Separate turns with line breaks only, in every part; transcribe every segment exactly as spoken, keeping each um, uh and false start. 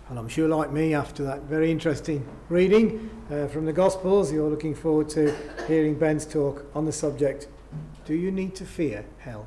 And I'm sure, like me, after that very interesting reading uh, from the Gospels, you're looking forward to hearing Ben's talk on the subject, do you need to fear hell?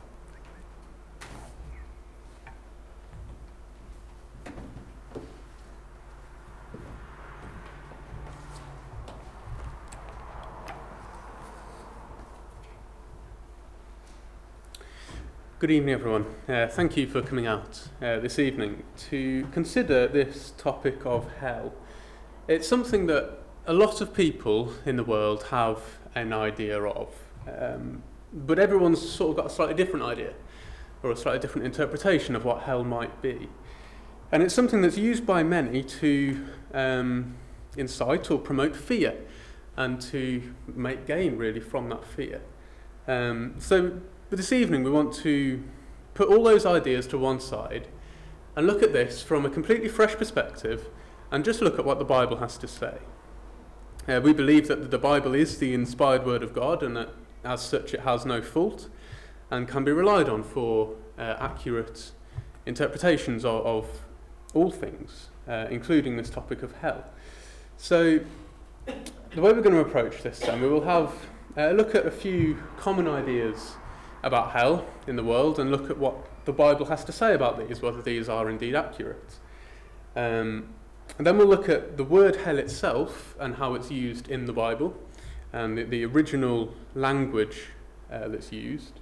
Good evening, everyone. Uh, thank you for coming out uh, this evening to consider this topic of hell. It's something that a lot of people in the world have an idea of, um, but everyone's sort of got a slightly different idea or a slightly different interpretation of what hell might be. And it's something that's used by many to um, incite or promote fear and to make gain, really, from that fear. Um, so But this evening we want to put all those ideas to one side and look at this from a completely fresh perspective and just look at what the Bible has to say. Uh, we believe that the Bible is the inspired word of God and that as such it has no fault and can be relied on for uh, accurate interpretations of, of all things, uh, including this topic of hell. So the way we're going to approach this then, we will have a uh, look at a few common ideas about hell in the world and look at what the Bible has to say about these, whether these are indeed accurate. Um, and then we'll look at the word hell itself and how it's used in the Bible and the, the original language uh, that's used,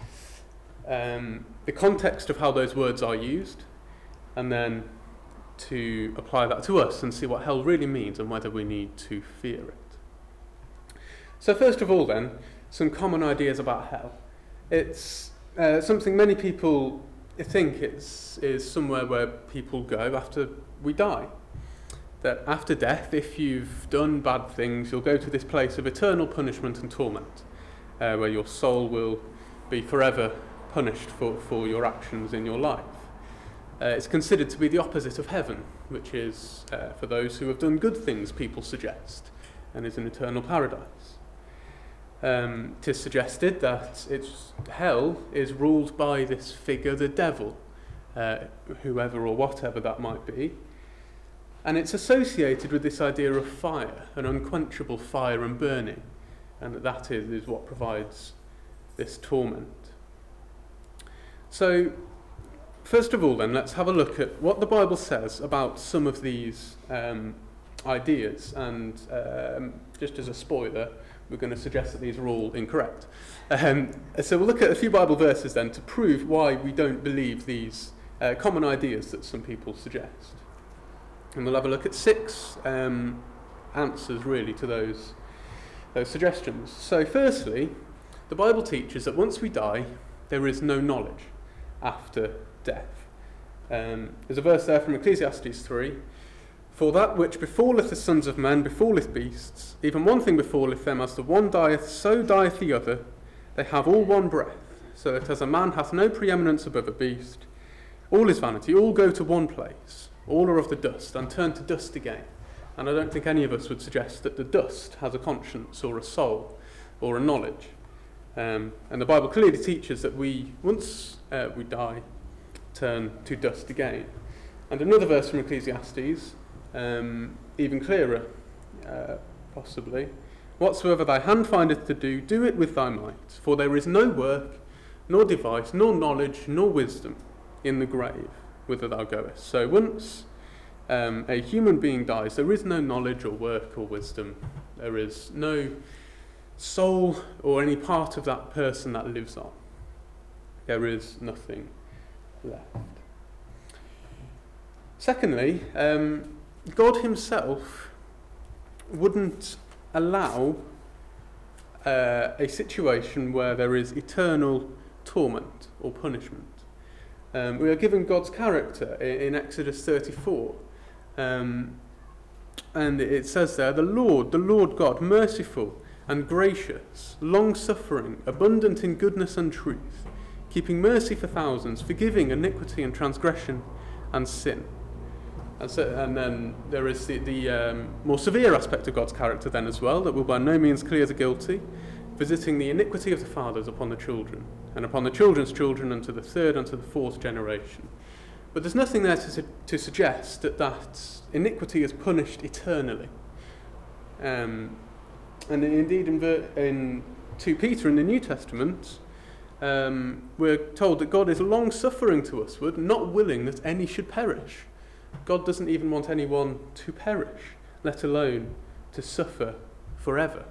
um, the context of how those words are used, and then to apply that to us and see what hell really means and whether we need to fear it. So first of all then, some common ideas about hell. It's uh, something many people think it's is somewhere where people go after we die. That after death, if you've done bad things, you'll go to this place of eternal punishment and torment, uh, where your soul will be forever punished for, for your actions in your life. Uh, it's considered to be the opposite of heaven, which is uh, for those who have done good things, people suggest, and is an eternal paradise. Um, it is suggested that it's, hell is ruled by this figure, the devil, uh, whoever or whatever that might be. And it's associated with this idea of fire, an unquenchable fire and burning, and that that is, is what provides this torment. So, first of all then, let's have a look at what the Bible says about some of these um, ideas, and um, just as a spoiler, we're going to suggest that these are all incorrect. Um, so we'll look at a few Bible verses then to prove why we don't believe these uh, common ideas that some people suggest. And we'll have a look at six um, answers really to those, those suggestions. So firstly, the Bible teaches that once we die, there is no knowledge after death. Um, there's a verse there from Ecclesiastes three. For that which befalleth the sons of men befalleth beasts, even one thing befalleth them, as the one dieth, so dieth the other. They have all one breath, so that as a man hath no preeminence above a beast, all is vanity, all go to one place, all are of the dust, and turn to dust again. And I don't think any of us would suggest that the dust has a conscience or a soul or a knowledge. Um, and the Bible clearly teaches that we, once uh, we die, turn to dust again. And another verse from Ecclesiastes, Um, even clearer, uh, possibly. Whatsoever thy hand findeth to do, do it with thy might, for there is no work, nor device, nor knowledge, nor wisdom in the grave, whither thou goest. So once um, a human being dies, there is no knowledge or work or wisdom. There is no soul or any part of that person that lives on. There is nothing left. Secondly, um, God himself wouldn't allow uh, a situation where there is eternal torment or punishment. Um, we are given God's character in, in Exodus thirty-four. Um, and it says there, the Lord, the Lord God, merciful and gracious, long-suffering, abundant in goodness and truth, keeping mercy for thousands, forgiving iniquity and transgression and sin. And, so, and then there is the, the um, more severe aspect of God's character then as well, that will by no means clear the guilty, visiting the iniquity of the fathers upon the children, and upon the children's children unto the third and to the fourth generation. But there's nothing there to, su- to suggest that that iniquity is punished eternally. Um, and indeed in, ver- in Second Peter in the New Testament, um, we're told that God is long-suffering to usward, not willing that any should perish. God doesn't even want anyone to perish, let alone to suffer forever.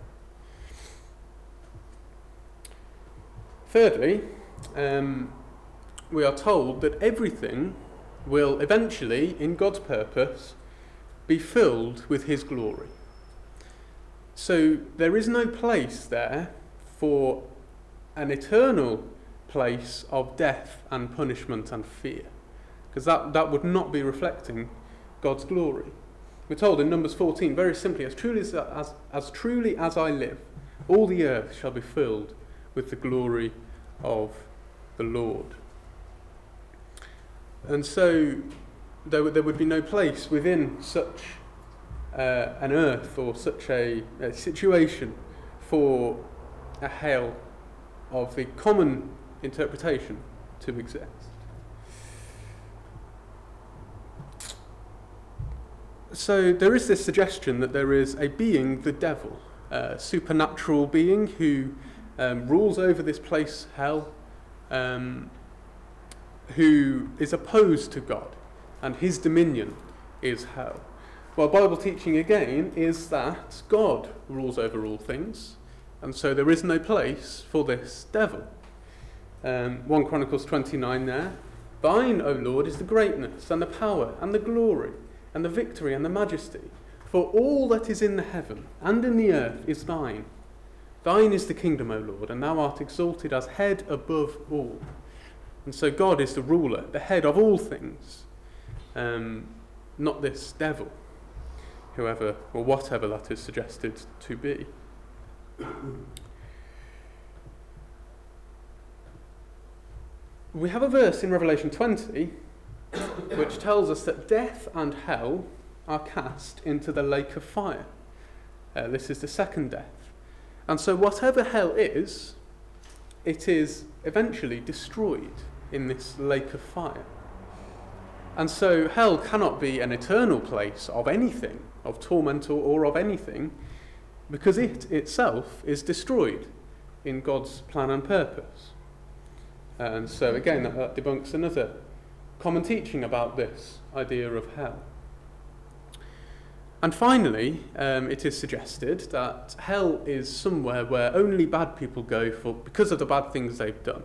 Thirdly, um, we are told that everything will eventually, in God's purpose, be filled with his glory. So there is no place there for an eternal place of death and punishment and fear, because that, that would not be reflecting God's glory. We're told in Numbers fourteen, very simply, as truly as, as, as truly as I live, all the earth shall be filled with the glory of the Lord. And so there, there would be no place within such uh, an earth or such a, a situation for a hell of the common interpretation to exist. So there is this suggestion that there is a being, the devil, a supernatural being who um, rules over this place, hell, um, who is opposed to God, and his dominion is hell. Well, Bible teaching again is that God rules over all things, and so there is no place for this devil. Um, First Chronicles twenty-nine there, thine, O Lord, is the greatness and the power and the glory and the victory and the majesty, for all that is in the heaven and in the earth is thine. Thine is the kingdom, O Lord, and thou art exalted as head above all. And so God is the ruler, the head of all things, um, not this devil, whoever or whatever that is suggested to be. We have a verse in Revelation twenty which tells us that death and hell are cast into the lake of fire. Uh, this is the second death. And so whatever hell is, it is eventually destroyed in this lake of fire. And so hell cannot be an eternal place of anything, of torment or, or of anything, because it itself is destroyed in God's plan and purpose. And so again, that, that debunks another common teaching about this idea of hell. And finally, um, it is suggested that hell is somewhere where only bad people go for because of the bad things they've done.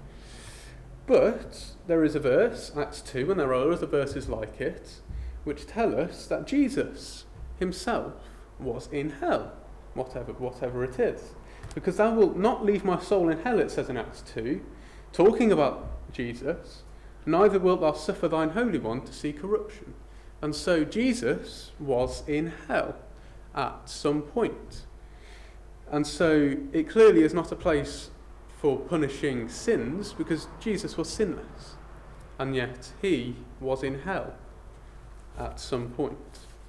But there is a verse, Acts two, and there are other verses like it, which tell us that Jesus himself was in hell, whatever, whatever it is. Because thou wilt not leave my soul in hell, it says in Acts two, talking about Jesus, neither wilt thou suffer thine Holy One to see corruption. And so Jesus was in hell at some point. And so it clearly is not a place for punishing sins, because Jesus was sinless. And yet he was in hell at some point.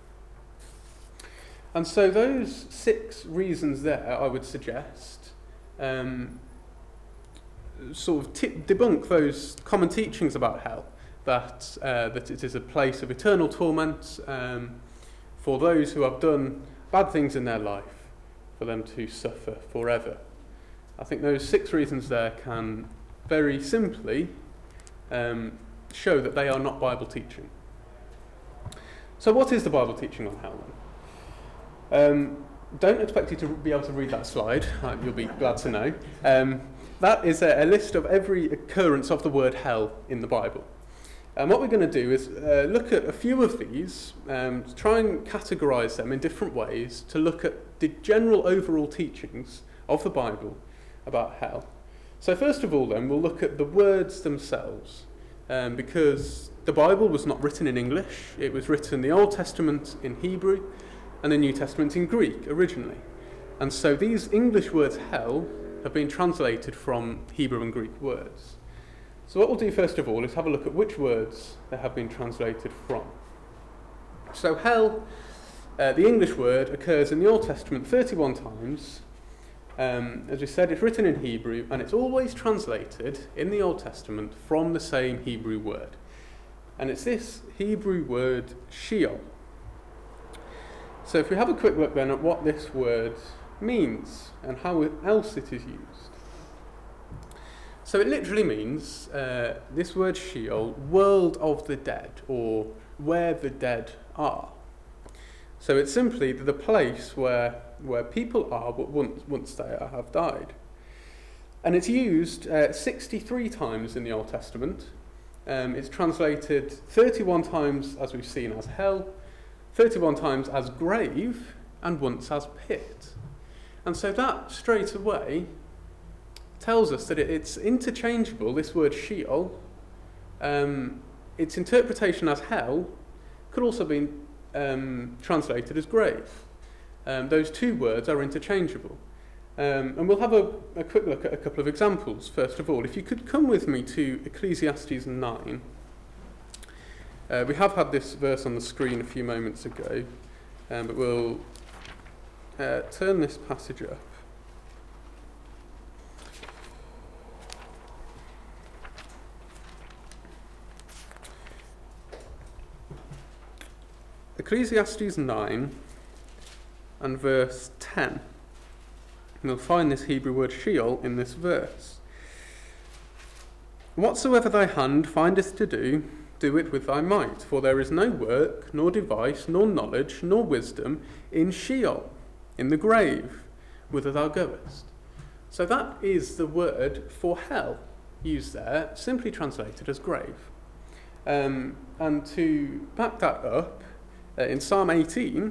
And so those six reasons there, I would suggest, um, sort of t- debunk those common teachings about hell, that uh, that it is a place of eternal torment um, for those who have done bad things in their life, for them to suffer forever. I think those six reasons there can very simply um, show that they are not Bible teaching. So what is the Bible teaching on hell then? Um, don't expect you to be able to read that slide, you'll be glad to know. Um, that is a, a list of every occurrence of the word hell in the Bible. And what we're going to do is uh, look at a few of these, um, to try and categorise them in different ways, to look at the general overall teachings of the Bible about hell. So first of all then, we'll look at the words themselves, um, because the Bible was not written in English. It was written, the Old Testament in Hebrew and the New Testament in Greek originally. And so these English words hell have been translated from Hebrew and Greek words. So what we'll do first of all is have a look at which words they have been translated from. So hell, uh, the English word, occurs in the Old Testament thirty-one times. Um, as we said, it's written in Hebrew, and it's always translated in the Old Testament from the same Hebrew word. and it's this Hebrew word Sheol. So if we have a quick look then at what this word means and how else it is used. So it literally means, uh, this word Sheol, world of the dead, or where the dead are. So it's simply the place where where people are but once, once they have died. And it's used uh, sixty-three times in the Old Testament. Um, it's translated thirty-one times, as we've seen, as hell, thirty-one times as grave, and once as pit. And so that straight away tells us that it, it's interchangeable, this word Sheol. Um, its interpretation as hell could also be um, translated as grave. Um, those two words are interchangeable. Um, and we'll have a, a quick look at a couple of examples, first of all. If you could come with me to Ecclesiastes nine. Uh, we have had this verse on the screen a few moments ago, um, but we'll uh, turn this passage up. Ecclesiastes nine and verse ten. And we'll find this Hebrew word Sheol in this verse. Whatsoever thy hand findeth to do, do it with thy might, for there is no work, nor device, nor knowledge, nor wisdom in Sheol, in the grave, whither thou goest. So that is the word for hell, used there, simply translated as grave. Um, and to back that up, uh, in Psalm eighteen,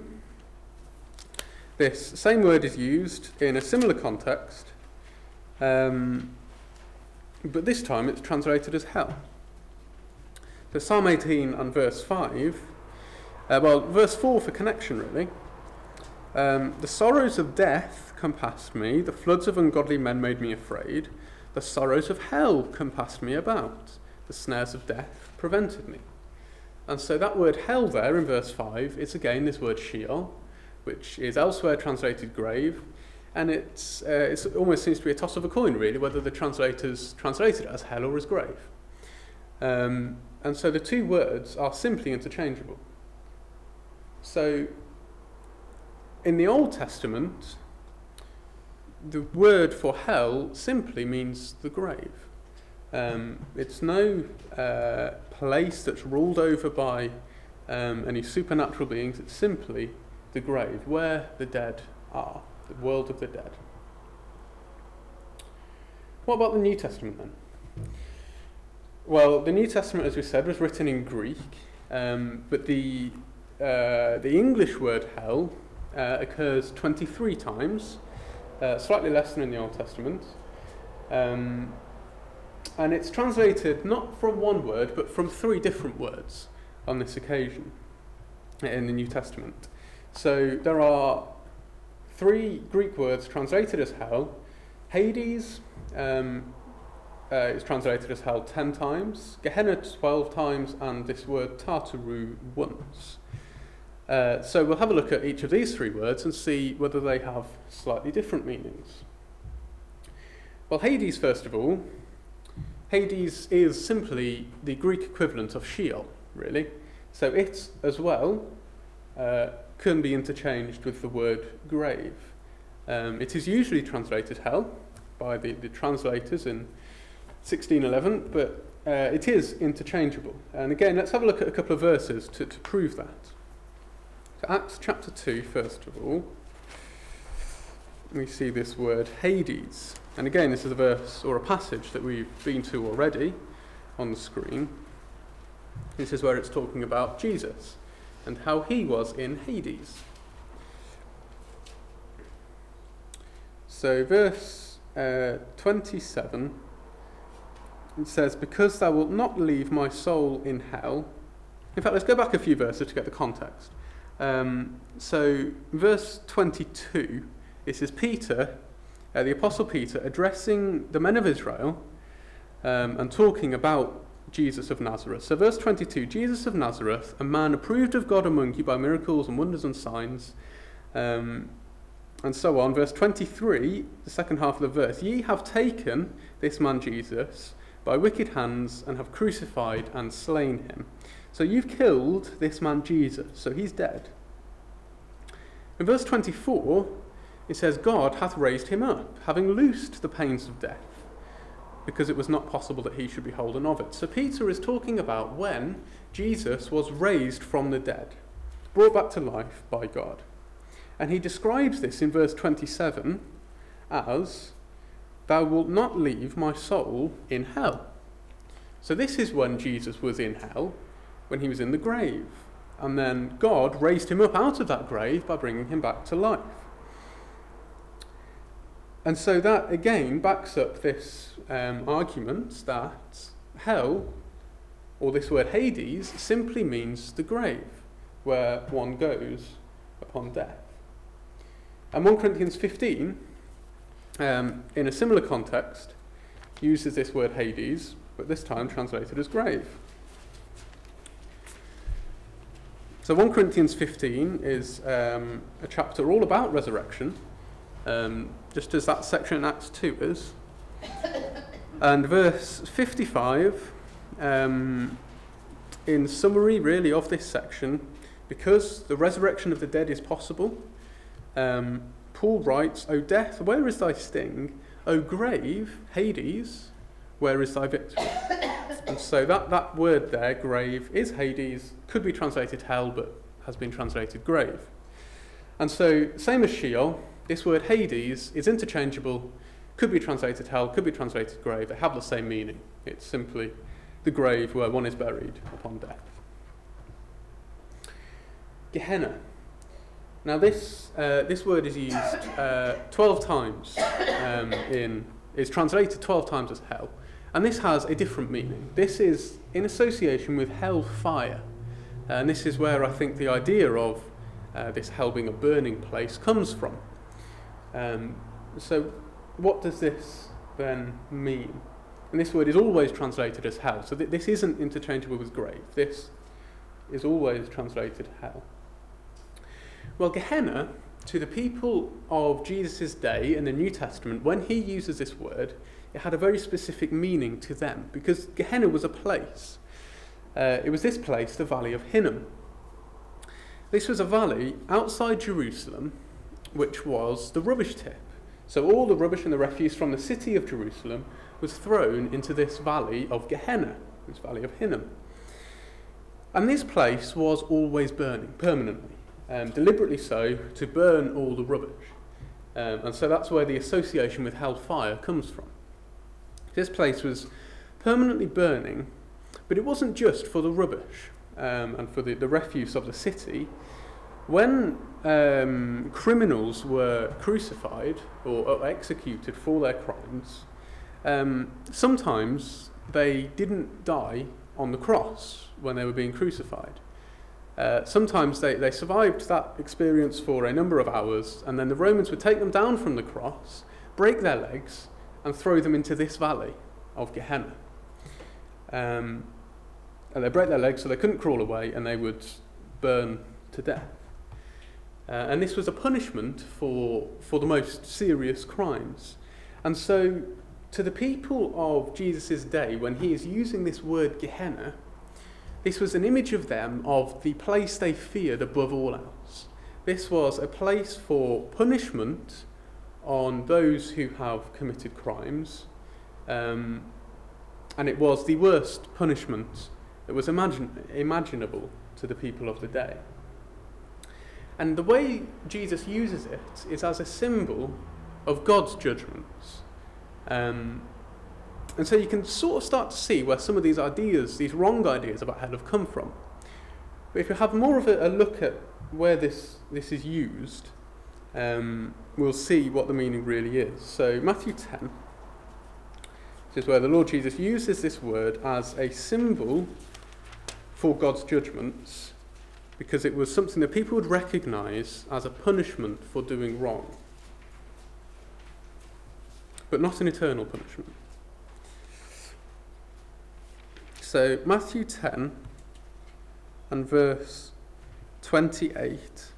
this same word is used in a similar context, um, but this time it's translated as hell. So Psalm eighteen and verse five, uh, well, verse four for connection really. Um, the sorrows of death compassed me, the floods of ungodly men made me afraid, the sorrows of hell compassed me about, the snares of death prevented me. And so that word hell there in verse five is again this word Sheol, which is elsewhere translated grave, and it's, uh, it's almost seems to be a toss of a coin, really, whether the translators translate it as hell or as grave. Um, and so the two words are simply interchangeable. So in the Old Testament, the word for hell simply means the grave. Um, it's no uh, place that's ruled over by um, any supernatural beings, it's simply the grave, where the dead are, the world of the dead. What about the New Testament then? Well, the New Testament, as we said, was written in Greek, um, but the uh, the English word hell uh, occurs twenty-three times, uh, slightly less than in the Old Testament, um, and it's translated not from one word, but from three different words on this occasion in the New Testament. So there are three Greek words translated as hell. Hades um, uh, is translated as hell ten times, Gehenna twelve times, and this word Tartaru once. Uh, so we'll have a look at each of these three words and see whether they have slightly different meanings. Well, Hades, first of all. Hades is simply the Greek equivalent of Sheol, really. So it, as well, uh, can be interchanged with the word grave. Um, it is usually translated hell by the, the translators in sixteen eleven, but uh, it is interchangeable. And again, let's have a look at a couple of verses to, to prove that. So Acts chapter two, first of all, we see this word Hades. And again, this is a verse or a passage that we've been to already on the screen. This is where it's talking about Jesus and how he was in Hades. So verse uh, twenty-seven, it says, because thou wilt not leave my soul in hell. In fact, let's go back a few verses to get the context. Um, so verse twenty-two, this is Peter, uh, the Apostle Peter, addressing the men of Israel um, and talking about Jesus of Nazareth. So verse twenty-two, Jesus of Nazareth, a man approved of God among you by miracles and wonders and signs, um, and so on. Verse twenty-three, the second half of the verse, ye have taken this man Jesus, by wicked hands and have crucified and slain him. So you've killed this man Jesus, so he's dead. In verse twenty-four, it says, God hath raised him up, having loosed the pains of death, because it was not possible that he should be holden of it. So Peter is talking about when Jesus was raised from the dead, brought back to life by God. And he describes this in verse twenty-seven as, thou wilt not leave my soul in hell. So this is when Jesus was in hell, when he was in the grave. And then God raised him up out of that grave by bringing him back to life. And so that, again, backs up this um, argument that hell, or this word Hades, simply means the grave, where one goes upon death. And First Corinthians fifteen, um, in a similar context, uses this word Hades, but this time translated as grave. So First Corinthians fifteen is um, a chapter all about resurrection, um, just as that section in Acts two is. And verse fifty-five, um, in summary really of this section, because the resurrection of the dead is possible, um, Paul writes, O death, where is thy sting? O grave, Hades, where is thy victory? And so that, that word there, grave, is Hades, could be translated hell, but has been translated grave. And so, same as Sheol, this word Hades is interchangeable, could be translated hell, could be translated grave. They have the same meaning. It's simply the grave where one is buried upon death. Gehenna. Now this uh, this word is used uh, twelve times um, in is translated twelve times as hell, and this has a different meaning. This is in association with hell fire, and this is where I think the idea of uh, this hell being a burning place comes from. Um, so, what does this then mean? And this word is always translated as hell. So th- this isn't interchangeable with grave. This is always translated hell. Well, Gehenna, to the people of Jesus' day in the New Testament, when he uses this word, it had a very specific meaning to them, because Gehenna was a place. Uh, it was this place, the Valley of Hinnom. This was a valley outside Jerusalem, which was the rubbish tip. So all the rubbish and the refuse from the city of Jerusalem was thrown into this valley of Gehenna, this Valley of Hinnom. And this place was always burning, permanently. Um, deliberately so, to burn all the rubbish. Um, and so that's where the association with hellfire comes from. This place was permanently burning, but it wasn't just for the rubbish um, and for the, the refuse of the city. When um, criminals were crucified or, or executed for their crimes, um, sometimes they didn't die on the cross when they were being crucified. Uh, sometimes they, they survived that experience for a number of hours, and then the Romans would take them down from the cross, break their legs, and throw them into this valley of Gehenna. Um, and they break their legs so they couldn't crawl away, and they would burn to death. Uh, and this was a punishment for, for the most serious crimes. And so, to the people of Jesus' day, when he is using this word Gehenna, this was an image of them of the place they feared above all else. This was a place for punishment on those who have committed crimes, um, and it was the worst punishment that was imagine- imaginable to the people of the day. And the way Jesus uses it is as a symbol of God's judgments. Um, And so you can sort of start to see where some of these ideas, these wrong ideas about hell have come from. But if you have more of a, a look at where this, this is used, um, we'll see what the meaning really is. So Matthew ten, this is where the Lord Jesus uses this word as a symbol for God's judgments, because it was something that people would recognise as a punishment for doing wrong, but not an eternal punishment. So Matthew ten and verse twenty-eight.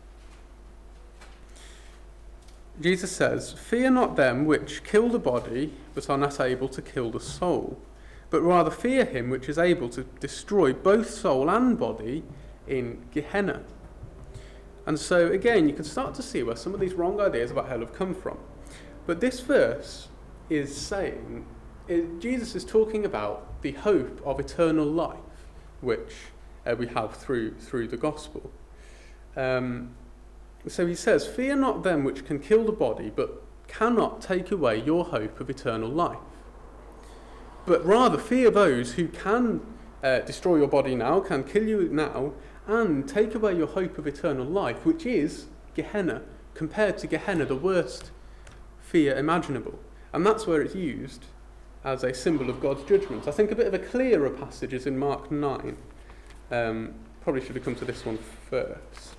Jesus says, Fear not them which kill the body, but are not able to kill the soul, but rather fear him which is able to destroy both soul and body in Gehenna. And so again, you can start to see where some of these wrong ideas about hell have come from. But this verse is saying, it, Jesus is talking about the hope of eternal life, which uh, we have through through the gospel. Um, so he says, fear not them which can kill the body, but cannot take away your hope of eternal life. But rather fear those who can uh, destroy your body now, can kill you now, and take away your hope of eternal life, which is Gehenna, compared to Gehenna, the worst fear imaginable. And that's where it's used as a symbol of God's judgment. I think a bit of a clearer passage is in Mark nine. Um, probably should have come to this one first.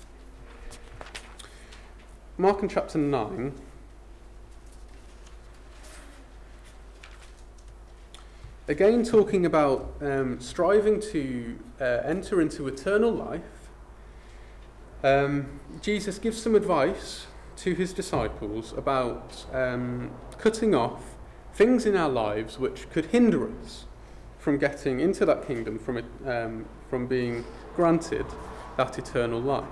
Mark in chapter nine. Again, talking about um, striving to uh, enter into eternal life, um, Jesus gives some advice to his disciples about um, cutting off things in our lives which could hinder us from getting into that kingdom, from it, um, from being granted that eternal life.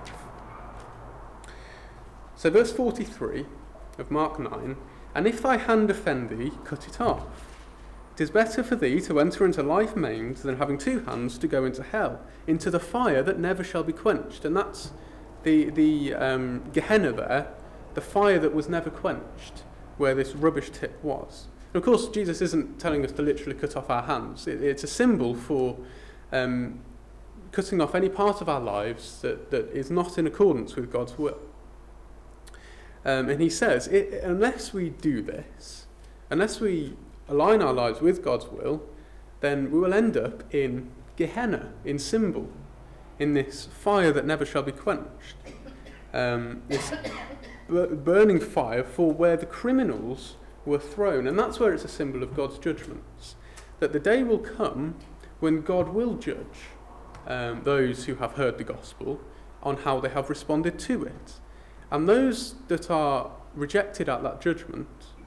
So verse forty-three of Mark nine, and if thy hand offend thee, cut it off. It is better for thee to enter into life maimed than having two hands to go into hell, into the fire that never shall be quenched. And that's the, the um, Gehenna there, the fire that was never quenched, where this rubbish tip was. And of course, Jesus isn't telling us to literally cut off our hands. It, it's a symbol for um, cutting off any part of our lives that, that is not in accordance with God's will. Um, and he says, it, unless we do this, unless we align our lives with God's will, then we will end up in Gehenna, in symbol, in this fire that never shall be quenched. Um, this burning fire for where the criminals were thrown. And that's where it's a symbol of God's judgments. That the day will come when God will judge um, those who have heard the gospel on how they have responded to it. And those that are rejected at that judgment,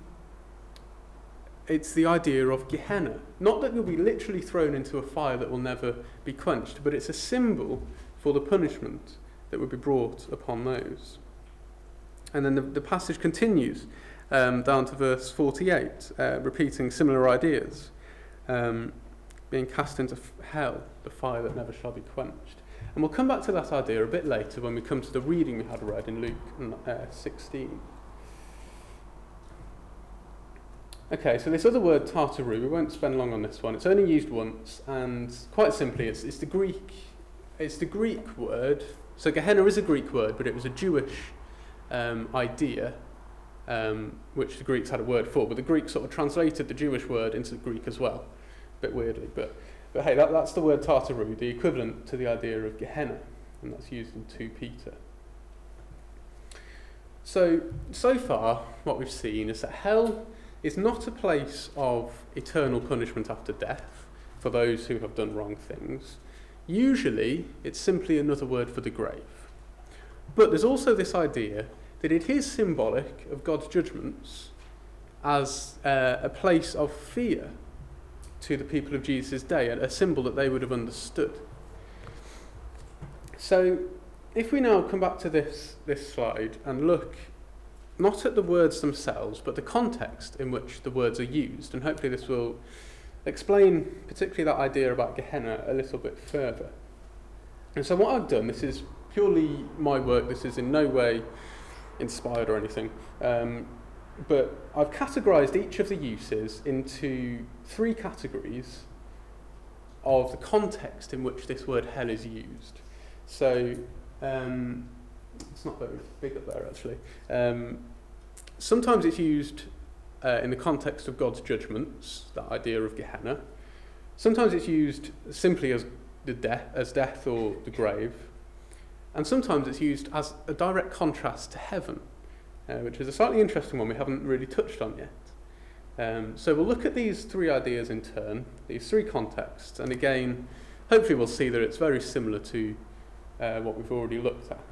it's the idea of Gehenna. Not that you'll be literally thrown into a fire that will never be quenched, but it's a symbol for the punishment that would be brought upon those. And then the, the passage continues um, down to verse forty-eight, uh, repeating similar ideas. Um, being cast into f- hell, the fire that never shall be quenched. And we'll come back to that idea a bit later when we come to the reading we had read in Luke uh, sixteen. Okay, so this other word, Tartaru, we won't spend long on this one. It's only used once, and quite simply, it's, it's the Greek, it's the Greek word. So Gehenna is a Greek word, but it was a Jewish um, idea, um, which the Greeks had a word for. But the Greeks sort of translated the Jewish word into Greek as well, a bit weirdly. But but hey, that, that's the word Tartaru, the equivalent to the idea of Gehenna, and that's used in Second Peter. So so far, what we've seen is that hell is not a place of eternal punishment after death for those who have done wrong things. Usually, it's simply another word for the grave. But there's also this idea that it is symbolic of God's judgments as uh, a place of fear to the people of Jesus' day, a symbol that they would have understood. So, if we now come back to this, this slide and look not at the words themselves, but the context in which the words are used. And hopefully this will explain particularly that idea about Gehenna a little bit further. And so what I've done, this is purely my work, this is in no way inspired or anything, um, but I've categorised each of the uses into three categories of the context in which this word hell is used. So, um, it's not very big up there actually. Um, sometimes it's used uh, in the context of God's judgments, that idea of Gehenna. Sometimes it's used simply as the death, as death or the grave. And sometimes it's used as a direct contrast to heaven, uh, which is a slightly interesting one we haven't really touched on yet. Um, so we'll look at these three ideas in turn, these three contexts, and again, hopefully we'll see that it's very similar to uh, what we've already looked at.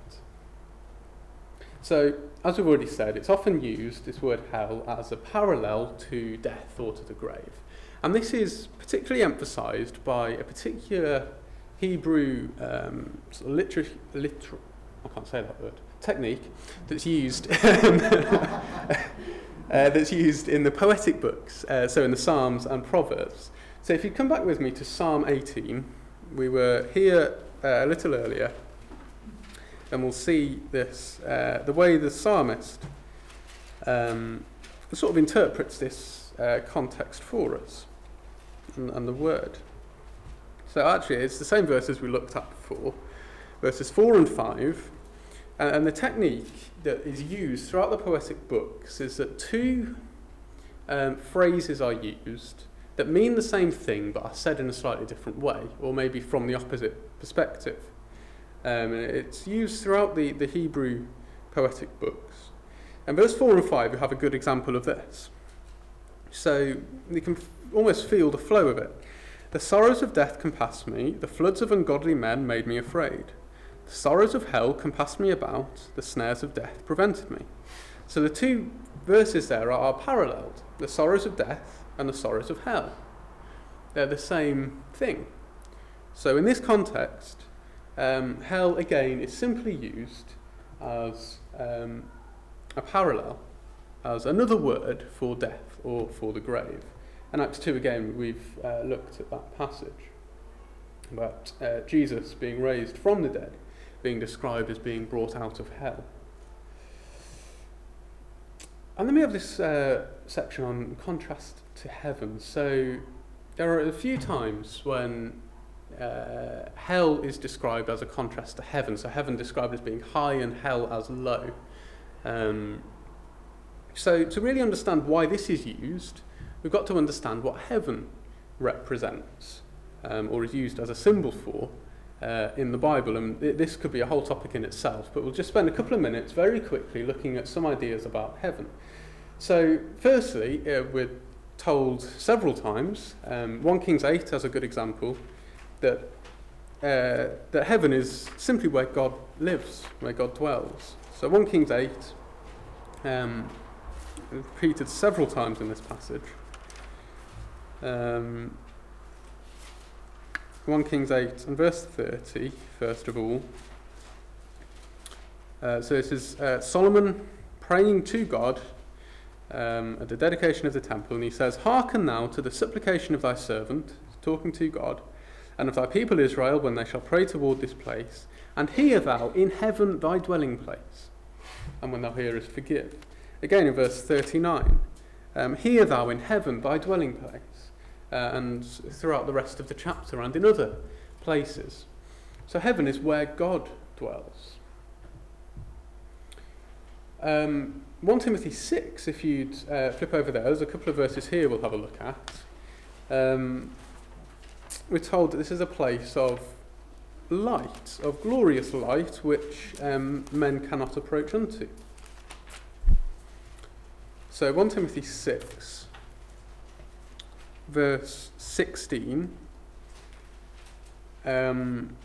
So, as we've already said, it's often used, this word hell, as a parallel to death or to the grave. And this is particularly emphasised by a particular Hebrew um, sort of liter- liter- I can't say that word, technique that's used uh, that's used in the poetic books, uh, so in the Psalms and Proverbs. So if you come back with me to Psalm eighteen, we were here uh, a little earlier, and we'll see this, uh, the way the psalmist um, sort of interprets this uh, context for us, and, and the word. So actually it's the same verses we looked at before, verses four and five, and, and the technique that is used throughout the poetic books is that two um, phrases are used that mean the same thing but are said in a slightly different way, or maybe from the opposite perspective. Um, and it's used throughout the, the Hebrew poetic books. And verse four and five, we have a good example of this. So you can f- almost feel the flow of it. The sorrows of death compassed me, the floods of ungodly men made me afraid. The sorrows of hell compassed me about, the snares of death prevented me. So the two verses there are, are paralleled, the sorrows of death and the sorrows of hell. They're the same thing. So in this context, um, hell again is simply used as um, a parallel, as another word for death or for the grave. And Acts two again, we've uh, looked at that passage about uh, Jesus being raised from the dead, being described as being brought out of hell. And then we have this uh, section on contrast to heaven. So there are a few times when uh, hell is described as a contrast to heaven. So heaven described as being high and hell as low. Um, so to really understand why this is used, we've got to understand what heaven represents, um, or is used as a symbol for uh, in the Bible. And th- this could be a whole topic in itself, but we'll just spend a couple of minutes very quickly looking at some ideas about heaven. So firstly, uh, we're told several times, um, First Kings eight as a good example, that uh, that heaven is simply where God lives, where God dwells. So First Kings eight, um, repeated several times in this passage. Um, First Kings eight and verse thirty, first of all. Uh, so this is uh, Solomon praying to God um, at the dedication of the temple, and he says, "Hearken now to the supplication of thy servant," talking to God, "and of thy people Israel when they shall pray toward this place, and hear thou in heaven thy dwelling place, and when thou hearest, forgive." Again in verse thirty-nine, um, "Hear thou in heaven thy dwelling place," uh, and throughout the rest of the chapter and in other places. So heaven is where God dwells. Um, First Timothy six, if you'd uh, flip over there, there's a couple of verses here we'll have a look at. Um, we're told that this is a place of light, of glorious light, which um, men cannot approach unto. So First Timothy six, verse sixteen, um,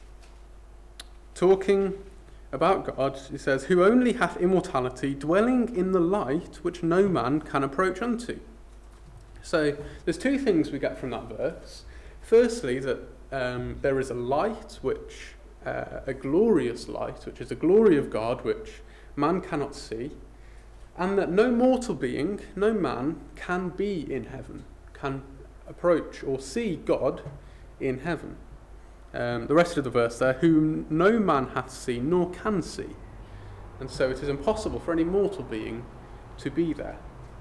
talking about God, he says, "Who only hath immortality, dwelling in the light which no man can approach unto." So there's two things we get from that verse. Firstly, that um, there is a light, which uh, a glorious light, which is the glory of God, which man cannot see, and that no mortal being, no man, can be in heaven, can approach or see God in heaven. Um, the rest of the verse there, "whom no man hath seen nor can see." And so it is impossible for any mortal being to be there.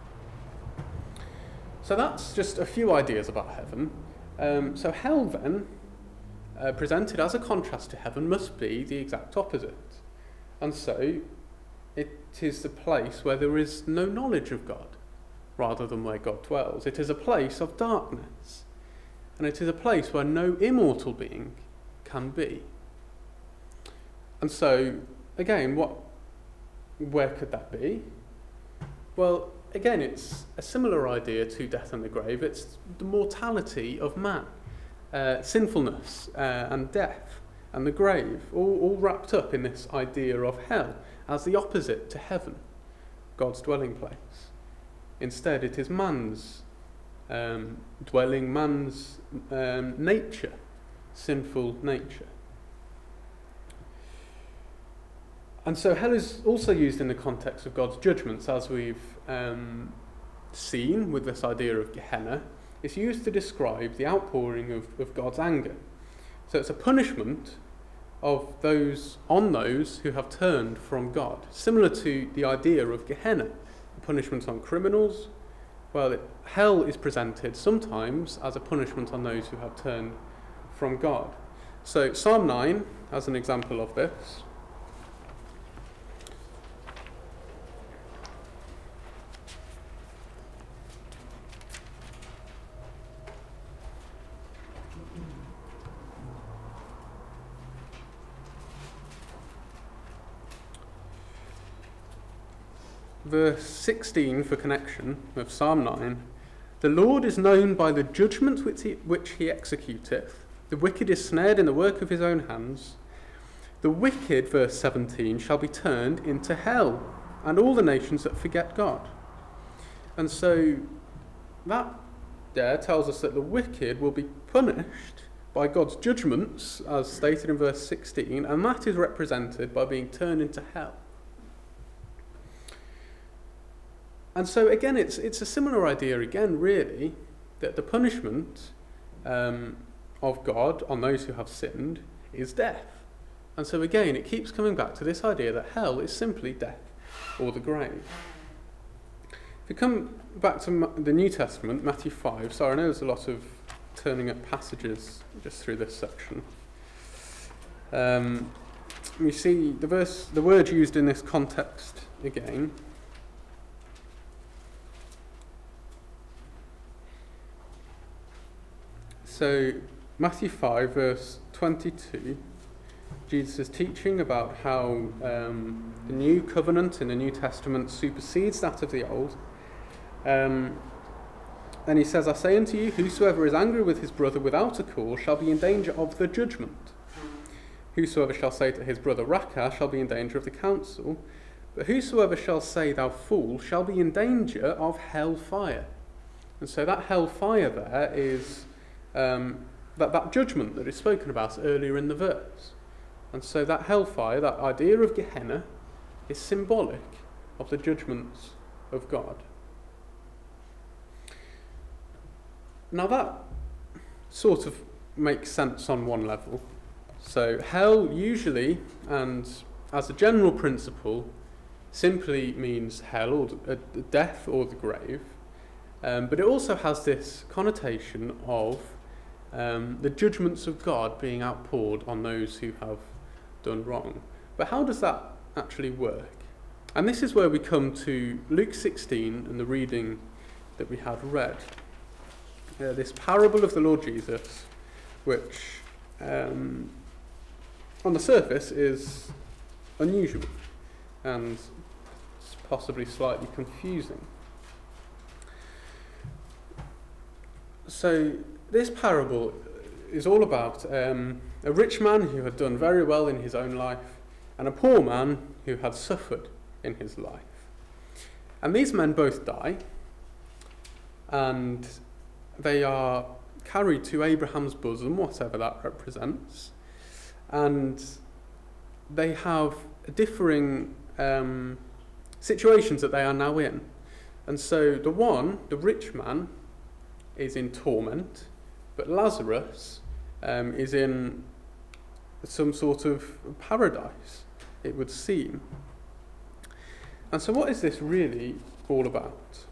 So that's just a few ideas about heaven. Um, so hell then, uh, presented as a contrast to heaven, must be the exact opposite. And so it is the place where there is no knowledge of God, rather than where God dwells. It is a place of darkness. And it is a place where no immortal being can be. And so, again, what, where could that be? Well, again, it's a similar idea to death and the grave. It's the mortality of man, uh, sinfulness uh, and death and the grave, all, all wrapped up in this idea of hell as the opposite to heaven, God's dwelling place. Instead, it is man's um, dwelling man's um, nature, sinful nature. And so hell is also used in the context of God's judgments, as we've um, seen with this idea of Gehenna. It's used to describe the outpouring of, of God's anger. So it's a punishment of those on those who have turned from God, similar to the idea of Gehenna, punishment on criminals. Well, it, hell is presented sometimes as a punishment on those who have turned from God. So Psalm nine, as an example of this, verse sixteen for connection of Psalm nine, the Lord is known by the judgment which he, which he executeth. The wicked is snared in the work of his own hands. The wicked, verse seventeen, shall be turned into hell, and all the nations that forget God. And so that there tells us that the wicked will be punished by God's judgments, as stated in verse sixteen, and that is represented by being turned into hell. And so again, it's it's a similar idea again, really, that the punishment um, of God on those who have sinned is death. And so again, it keeps coming back to this idea that hell is simply death or the grave. If you come back to the New Testament, Matthew five, sorry, I know there's a lot of turning up passages just through this section. Um, we see the verse, the word used in this context again. So, Matthew five, verse twenty-two, Jesus is teaching about how um, the new covenant in the New Testament supersedes that of the old. Um, and he says, I say unto you, whosoever is angry with his brother without a cause shall be in danger of the judgment. Whosoever shall say to his brother, Raca, shall be in danger of the council. But whosoever shall say, thou fool, shall be in danger of hell fire. And so that hell fire there is Um, that, that judgment that is spoken about earlier in the verse. And so that hellfire, that idea of Gehenna, is symbolic of the judgments of God. Now that sort of makes sense on one level. So hell usually, and as a general principle, simply means hell or uh, death or the grave. Um, but it also has this connotation of Um, the judgments of God being outpoured on those who have done wrong. But how does that actually work? And this is where we come to Luke sixteen and the reading that we had read. Uh, this parable of the Lord Jesus, which um, on the surface is unusual and possibly slightly confusing. So this parable is all about um, a rich man who had done very well in his own life and a poor man who had suffered in his life. And these men both die, and they are carried to Abraham's bosom, whatever that represents, and they have differing um, situations that they are now in. And so the one, the rich man, is in torment, but Lazarus um, is in some sort of paradise, it would seem. And so what is this really all about?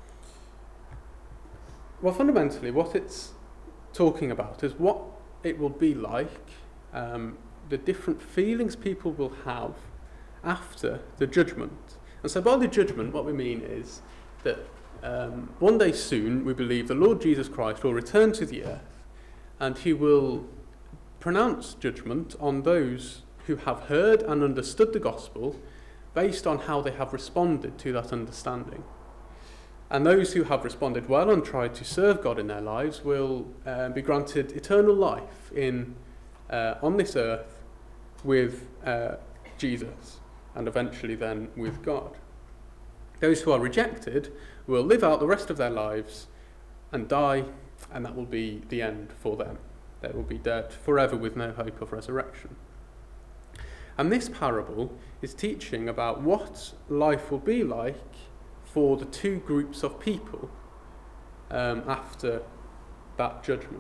Well, fundamentally, what it's talking about is what it will be like, um, the different feelings people will have after the judgment. And so by the judgment, what we mean is that um, one day soon, we believe the Lord Jesus Christ will return to the earth, and he will pronounce judgment on those who have heard and understood the gospel based on how they have responded to that understanding. And those who have responded well and tried to serve God in their lives will uh, be granted eternal life in uh, on this earth with uh, Jesus, and eventually then with God. Those who are rejected will live out the rest of their lives and die, and that will be the end for them. They will be dead forever with no hope of resurrection. And this parable is teaching about what life will be like for the two groups of people um, after that judgment.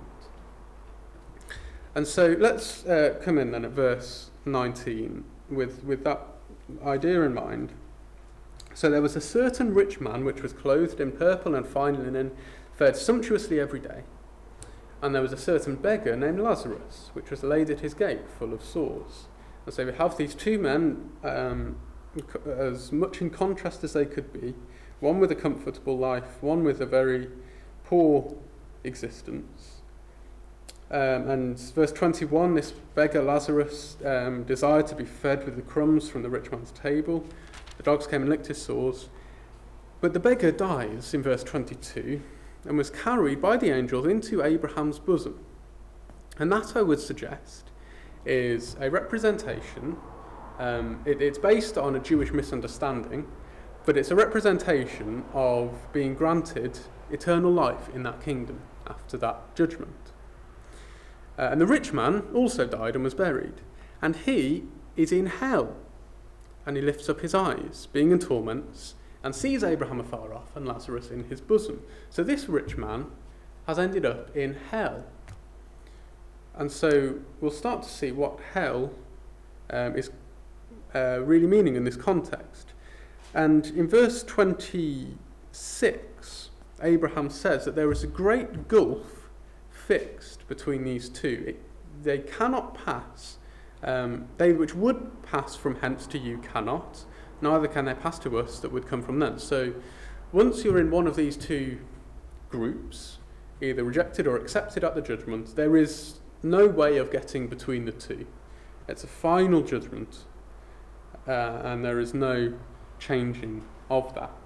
And so let's uh, come in then at verse nineteen with, with that idea in mind. So there was a certain rich man which was clothed in purple and fine linen, fared sumptuously every day. And there was a certain beggar named Lazarus, which was laid at his gate full of sores. And so we have these two men um, as much in contrast as they could be, one with a comfortable life, one with a very poor existence. Um, and verse twenty-one, this beggar Lazarus um, desired to be fed with the crumbs from the rich man's table. The dogs came and licked his sores. But the beggar dies in verse twenty-two and was carried by the angels into Abraham's bosom. And that, I would suggest, is a representation. Um, it, it's based on a Jewish misunderstanding, but it's a representation of being granted eternal life in that kingdom after that judgment. Uh, and the rich man also died and was buried, and he is in hell. And he lifts up his eyes, being in torments, and sees Abraham afar off and Lazarus in his bosom. So this rich man has ended up in hell. And so we'll start to see what hell um, is uh, really meaning in this context. And in verse twenty-six, Abraham says that there is a great gulf fixed between these two. It, they cannot pass. Um, they which would pass from hence to you cannot, neither can they pass to us that would come from thence. So once you're in one of these two groups, either rejected or accepted at the judgment, there is no way of getting between the two. It's a final judgment, uh, and there is no changing of that.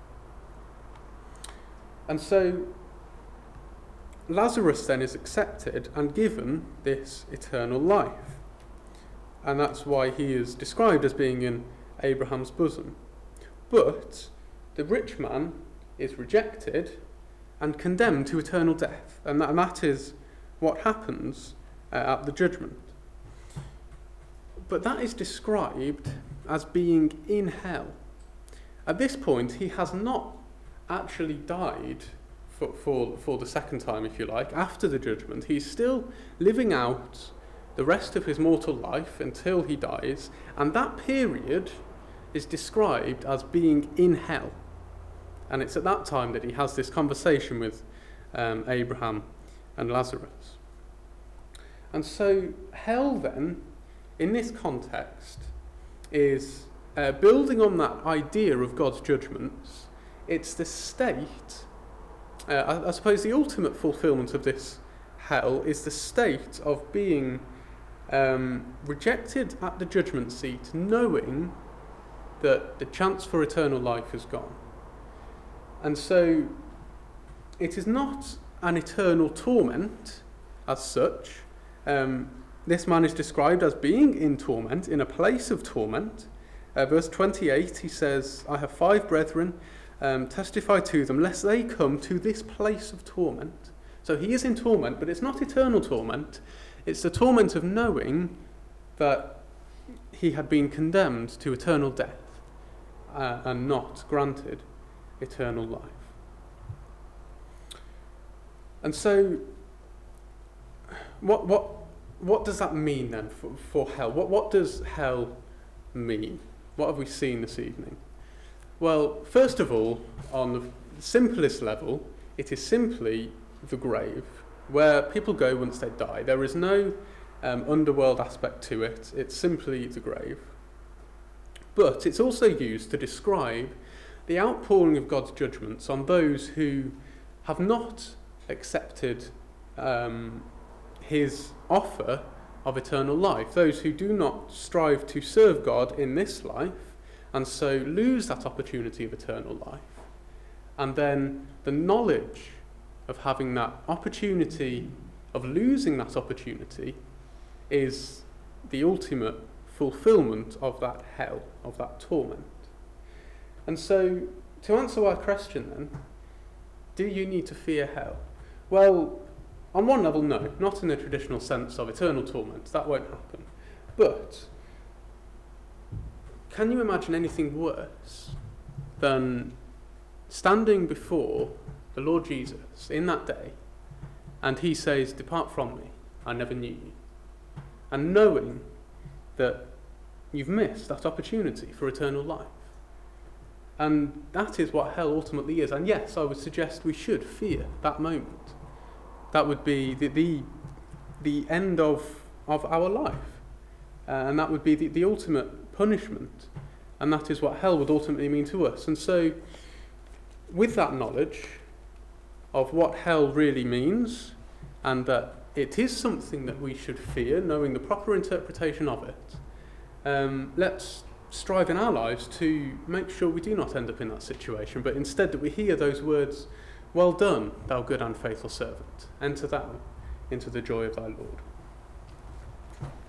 And so Lazarus then is accepted and given this eternal life. And that's why he is described as being in Abraham's bosom. But the rich man is rejected and condemned to eternal death. And that, and that is what happens uh, at the judgment. But that is described as being in hell. At this point, he has not actually died for, for, for the second time, if you like, after the judgment. He's still living out the rest of his mortal life until he dies, and that period is described as being in hell. And it's at that time that he has this conversation with um, Abraham and Lazarus. And so hell then, in this context, is uh, building on that idea of God's judgments. It's the state, uh, I, I suppose the ultimate fulfillment of this hell is the state of being um, rejected at the judgment seat, knowing that the chance for eternal life is gone. And so it is not an eternal torment as such. Um, this man is described as being in torment, in a place of torment. Uh, verse twenty-eight, he says, I have five brethren, um, testify to them, lest they come to this place of torment. So he is in torment, but it's not eternal torment. It's the torment of knowing that he had been condemned to eternal death uh, and not granted eternal life. And so, what what what does that mean then for, for hell? What what does hell mean? What have we seen this evening? Well, first of all, on the simplest level, it is simply the grave, where people go once they die. There is no um, underworld aspect to it. It's simply the grave. But it's also used to describe the outpouring of God's judgments on those who have not accepted um, his offer of eternal life, those who do not strive to serve God in this life and so lose that opportunity of eternal life. And then the knowledge of having that opportunity, of losing that opportunity, is the ultimate fulfillment of that hell, of that torment. And so, to answer our question then, Do you need to fear hell? Well, on one level, no, not in the traditional sense of eternal torment. That won't happen. But can you imagine anything worse than standing before the Lord Jesus in that day, and he says, "Depart from me, I never knew you," and knowing that you've missed that opportunity for eternal life? And that is what hell ultimately is. And yes, I would suggest we should fear that moment. That would be the the, the end of, of our life. Uh, and that would be the, the ultimate punishment. And that is what hell would ultimately mean to us. And so, with that knowledge of what hell really means, and that it is something that we should fear, knowing the proper interpretation of it, um, let's strive in our lives to make sure we do not end up in that situation, but instead that we hear those words, "Well done, thou good and faithful servant. Enter thou into the joy of thy Lord."